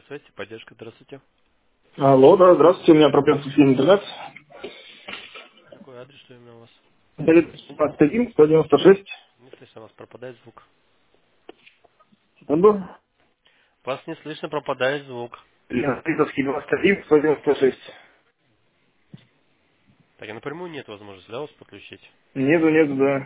Связи, поддержка, здравствуйте. Алло, да, здравствуйте, у меня проблема с интернет. Какой адрес, что именно у вас? 21, 196. Не слышно, у вас пропадает звук. Секунду. У вас не слышно, пропадает звук. Литовский 21, 196. Так, и напрямую нет возможности, да, вас подключить? Нету, да.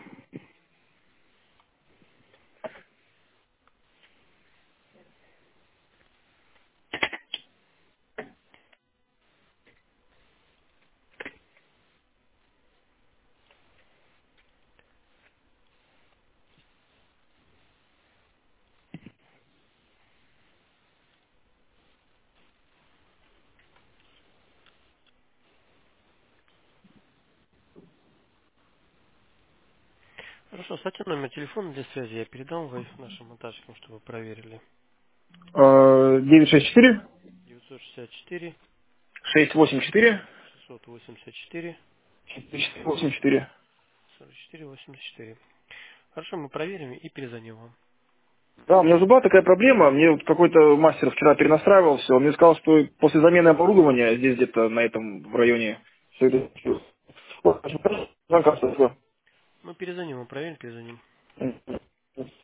Хорошо, кстати, номер телефона для связи я передам вы нашим монтажникам, чтобы вы проверили. 964 964 684 684 84. 44 84. Хорошо, мы проверим и перезвоним вам. Да, у меня зуба такая проблема. Мне вот какой-то мастер вчера перенастраивал все. Он мне сказал, что после замены оборудования здесь где-то на этом в районе все это. Вот, звонка, Мы перезвоним, мы проверим, перезвоним.